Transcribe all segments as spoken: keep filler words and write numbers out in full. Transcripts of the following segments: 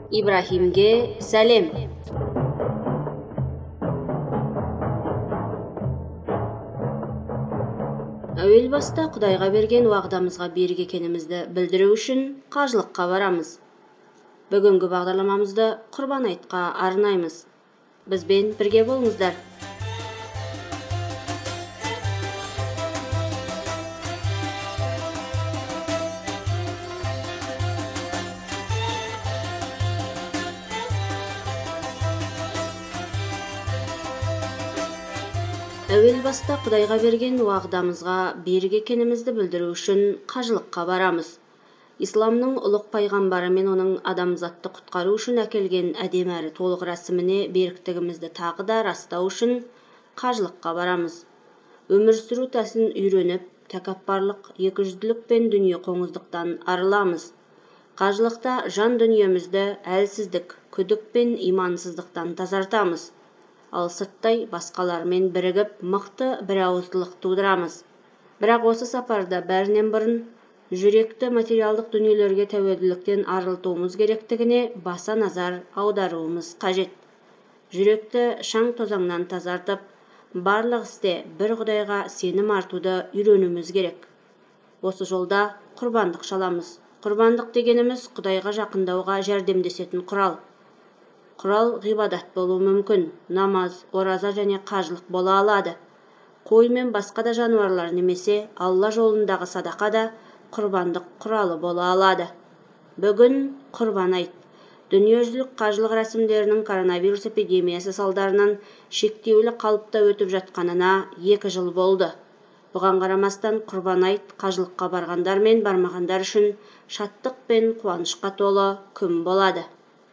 Ибрахимге сәлем. Әуел баста Құдайға берген уағдамызға берік екенімізді білдіру үшін қажылыққа барамыз. Бүгінгі бағдарламамызды Құрбан айтқа арнаймыз. Бізбен бірге болыңыздар. Әуел баста Құдайға берген уағдамызға берік екенімізді білдіру үшін қажылыққа барамыз. Исламның ұлық пайғамбары мен оның адамзатты құтқару үшін әкелген әдемі әрі толық рәсіміне беріктігімізді тағы да растау үшін қажылыққа барамыз. Өмір сүру тәсілін үйреніп, тәкаппарлық, екіжүзділік пен дүние қоңыздықтан арыламыз. Қажылықта жан дүниемізді әлсіздік, күдік пен имансыздықтан тазартамыз. Ал сырттай басқалармен бірігіп, мықты бірауыздылық тудырамыз. Бірақ осы сапарда бәрінен бұрын жүректі материалдық дүниелерге тәуелділіктен арылтуымыз керектігіне баса назар аударуымыз қажет. Жүректі шаң тозаңнан тазартып, барлық істе бір Құдайға сенім артуды үйренуіміз керек. Осы жолда құрбандық шаламыз. Құрбандық дегеніміз Құдайға жақындауға жәрдемдесетін құрал. Құрал ғибадат болуы мүмкін, намаз, ораза және қажылық бола алады. Қой мен басқа да жануарлар немесе Алла жолындағы садақа да құрбандық құралы бола алады. Бүгін Құрбан айт. Дүниежүзілік қажылық рәсімдерінің коронавирус эпидемиясы салдарынан шектеулі қалыпта өтіп жатқанына екі жыл болды. Бұған қарамастан Құрбан айт қажылыққа барғандар мен бармағандар үшін шаттық пен қуанышқа толы күн болады.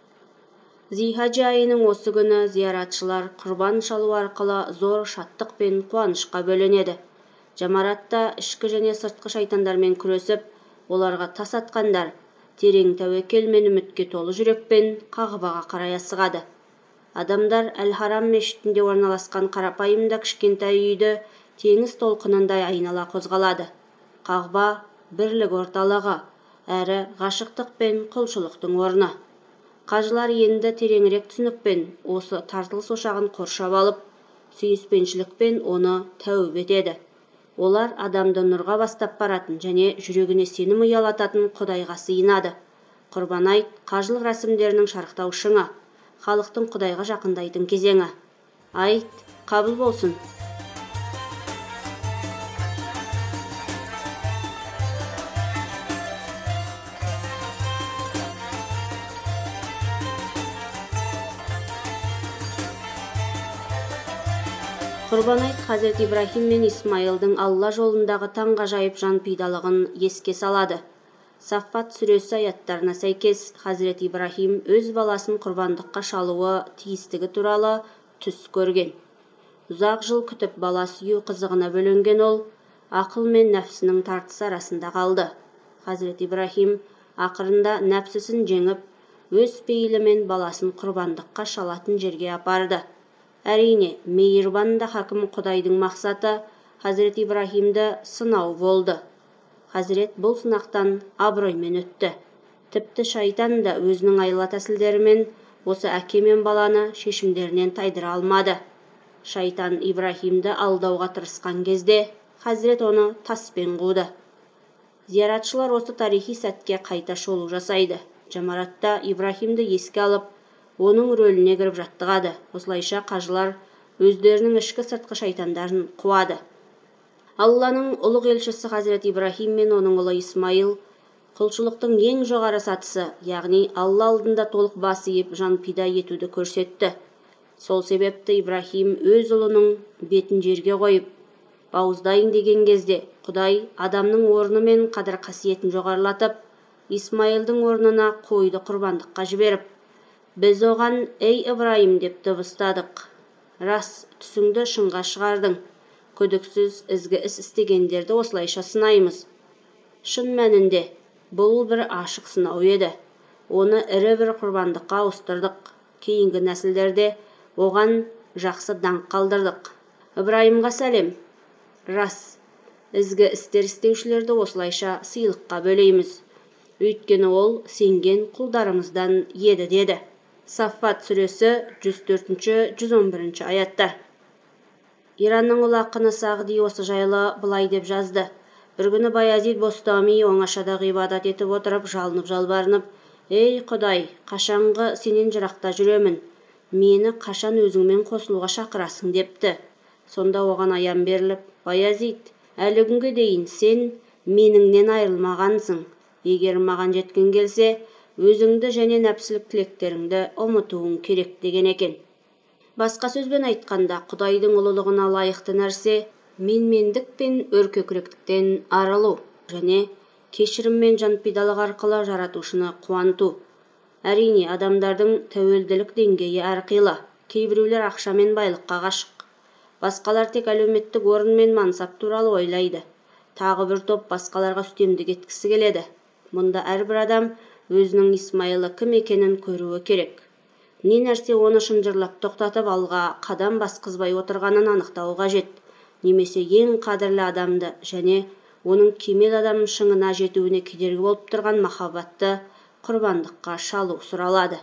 Зилхиджа айының осы күні зияратшылар құрбан шалу арқылы зор шаттық пен қуанышқа бөленеді. Жамаратта ішкі және сыртқы шайтандармен күресіп, оларға тас атқандар терең тәуекел мен үмітке толы жүрекпен Қағбаға қарай асығады. Адамдар Әл-Харам мешітінде орналасқан қарапайым да кішкентай үйді теңіз толқынындай айнала қозғалады. Қағба бірлік орталығы, әрі ғашықтық пен құлшылықтың орны. Қажылар енді тереңірек түсінікпен осы тартылыс ошағын қоршап алып, сүйіспеншілікпен оны тәуіп етеді. Олар адамды нұрға бастап баратын және жүрегіне сенім ұялататын Құдайға сыйынады. Құрбан айт қажылық рәсімдерінің шарықтау шыңы, халықтың Құдайға жақындайтын кезеңі. Айт қабыл болсын. Құрбан айт Хазірет Ибрахим мен Исмайылдың Алла жолындағы таңғажайып жан пидалығын еске салады. Саффат сүресі аяттарына сәйкес Хазірет Ибрахим өз баласын құрбандыққа шалуы тиістігі туралы түс көрген. Ұзақ жыл күтіп бала сүю қызығына бөленген ол, ақыл мен нәпсінің тартысы арасында қалды. Хазірет Ибрахим ақырында нәпсісін жеңіп, өз пейілімен баласын құрбандыққа шалатын жерге апарды. Әрине, мейірбан да хакім Құдайдың мақсаты Хазірет Ибрахимді сынау болды. Хазірет бұл сынақтан абыроймен өтті. Тіпті шайтан да өзінің айла тәсілдерімен осы әке мен баланы шешімдерінен тайдыра алмады. Шайтан Ибрахимді алдауға тырысқан кезде Хазірет оны таспен қуды. Зияратшылар осы тарихи сәтке қайта шолу жасайды. Жамаратта Ибрахимді еске алып, оның рөліне кіріп жаттығады. Осылайша қажылар өздерінің ішкі сыртқы шайтандарын қуады. Алланың ұлық елшісі Хазірет Ибрахим мен оның ұлы Исмайыл құлшылықтың ең жоғары сатысы, яғни Алла алдында толық бас иіп жан пида етуді көрсетті. Сол себепті Ибрахим өз ұлының бетін жерге қойып, бауыздайын деген кезде Құдай адамның орны мен қадір қасиетін жоғарылатып, Исмайылдың орнына қойды құрбандыққа жіберіп, біз оған «Ей Ибраим» деп дыбыстадық. Рас, түсіңді шыңға шығардың. Күдіксіз ізгі іс істегендерді осылайша сынаймыз. Шын мәнінде, бұл бір ашық сынау еді. Оны ірі бір құрбандыққа ауыстырдық. Кейінгі нәсілдерде оған жақсы даңқ қалдырдық. Ибраимға сәлем. Рас, ізгі істер істеушілерді осылайша сыйлыққа бөлейміз. Өйткені ол сенген құлдарымыздан еді деді. Саффат сүресі жүз төртінші жүз он бірінші аяттар. Иранның ұлы ақыны Сағди осы жайлы былай деп жазды. Бір күні Баязид Бостами оңашада ғибадат етіп отырып, жалынып жалбарынып: «Ей Құдай, қашанғы сенен жырақта жүремін, мені қашан өзіңмен қосылуға шақырасың?» депті. Сонда оған аян беріліп: «Баязид, әлі күнге дейін сен меніңнен айырылмағансың. Егер маған жеткің келсе, өзіңді және нәпсілік тілектеріңді ұмытуың керек» деген екен. Басқа сөзбен айтқанда, Құдайдың ұлылығына лайықты нәрсе менмендік пен өркөкіректіктен арылу және кешірім мен жанпидалық арқылы жаратушыны қуанту. Әрине, адамдардың тәуелділік деңгейі әрқилы. Кейбіреулер ақша мен байлыққа ғашық. Басқалар тек әлеуметтік орын мен мансап туралы ойлайды. Тағы бір топ басқаларға үстемдік еткісі келеді. Мұнда әрбір адам өзінің Исмайылы кім екенін көруі керек. Не нәрсе оны шынжырлап тоқтатып алға қадам басқызбай отырғанын анықтауы қажет. Немесе ең қадірлі адамды және оның кемел адам шыңына жетуіне кедергі болып тұрған махаббатты құрбандыққа шалу сұралады.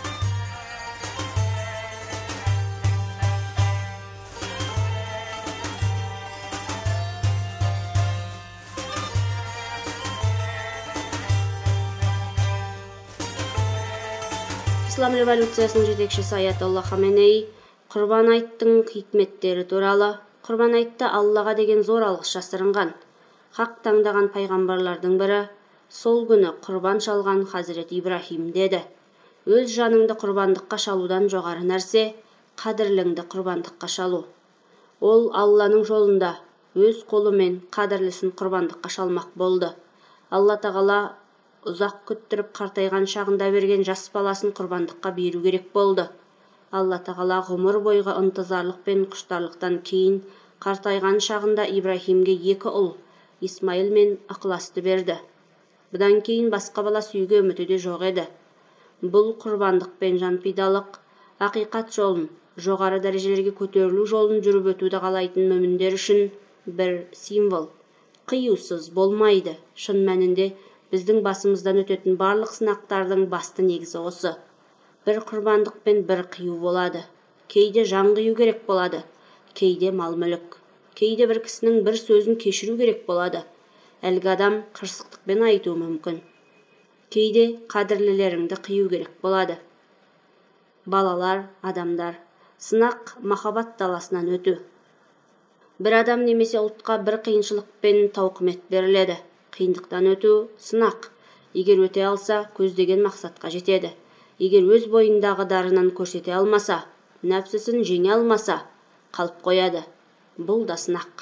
Ислам революциясының жетекшісі Аятолла Хаменеи құрбан айттың хикметтері туралы: құрбан айтты Аллаға деген зор алғыс жасырынған. Хақ таңдаған пайғамбарлардың бірі сол күні құрбан шалған Хазірет Ибрахим деді. Өз жаныңды құрбандыққа шалудан жоғары нәрсе қадірліңді құрбандыққа шалу. Ол Алланың жолында өз қолымен қадірлісін құрбандыққа шалмақ болды. Алла тағала ұзақ күттіріп қартайған шағында берген жас баласын құрбандыққа беру керек болды. Алла тағала ғұмыр бойғы ынтызарлық пен құштарлықтан кейін қартайған шағында Ибрахимге екі ұл, Исмаил мен Ықыласты берді. Бұдан кейін басқа бала сүюге үміті де жоқ еді. Бұл құрбандық пен жанпидалық ақиқат жолын, жоғары дәрежелерге көтерілу жолын жүріп өтуді қалайтын мүміндер үшін бір символ. Қиюсыз болмайды. Шын мәнінде біздің басымыздан өтетін барлық сынақтардың басты негізі осы. Бір құрбандық пен бір қию болады. Кейде жан қию керек болады, кейде мал-мүлік. Кейде бір кісінің бір сөзін кешіру керек болады. Әлгі адам қырсықтықпен айтуы мүмкін. Кейде қадірлілеріңді қию керек болады. Балалар, адамдар, сынақ махаббат даласынан өту. Бір адам немесе ұлтқа бір қиыншылық пен тауқымет беріледі. Қиындықтан өту сынақ. Егер өте алса, көздеген мақсатқа жетеді. Егер өз бойындағы дарынын көрсете алмаса, нәпсісін жеңе алмаса, қалып қояды. Бұл да сынақ.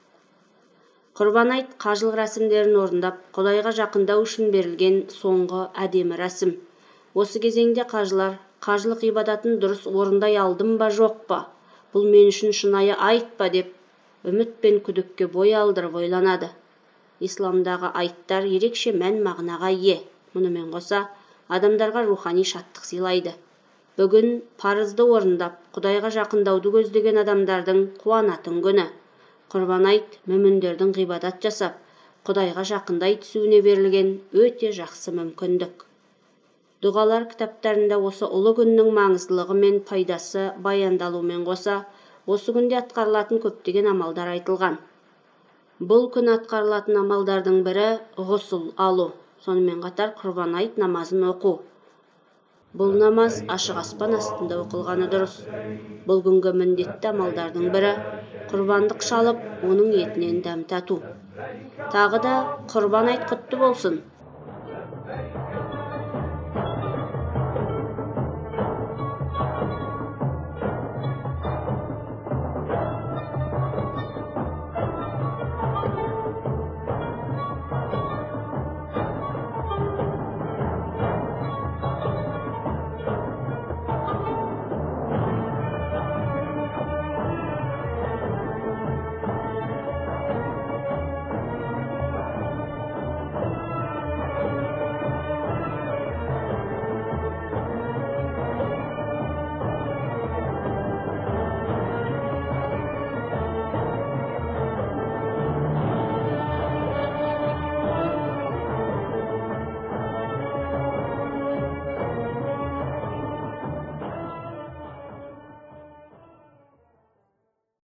Құрбан айт қажылық рәсімдерін орындап, Құдайға жақындау үшін берілген соңғы әдемі рәсім. Осы кезеңде қажылар қажылық ибадатын дұрыс орындай алдым ба, жоқ па? Бұл мен үшін шынайы айт па деп үміт пен күдікке бой алдырып ойланады. Исламдағы айттар ерекше мән мағынаға ие. Мұнымен қоса, адамдарға рухани шаттық сыйлайды. Бүгін парызды орындап, Құдайға жақындауды көздеген адамдардың қуанатын күні. Құрбан айт мүміндердің ғибадат жасап, Құдайға жақындай түсуіне берілген өте жақсы мүмкіндік. Дұғалар кітаптарында осы ұлы күннің маңыздылығы мен пайдасы баяндалумен қоса, осы күнде атқарылатын көптеген амалдар айтылған. Бұл күн атқарылатын амалдардың бірі ғұсыл алу, сонымен қатар құрбан айт намазын оқу. Бұл намаз ашық аспан астында оқылғаны дұрыс. Бұл күнгі міндетті амалдардың бірі құрбандық шалып, оның етінен дәм тату. Тағы да құрбан айт құтты болсын.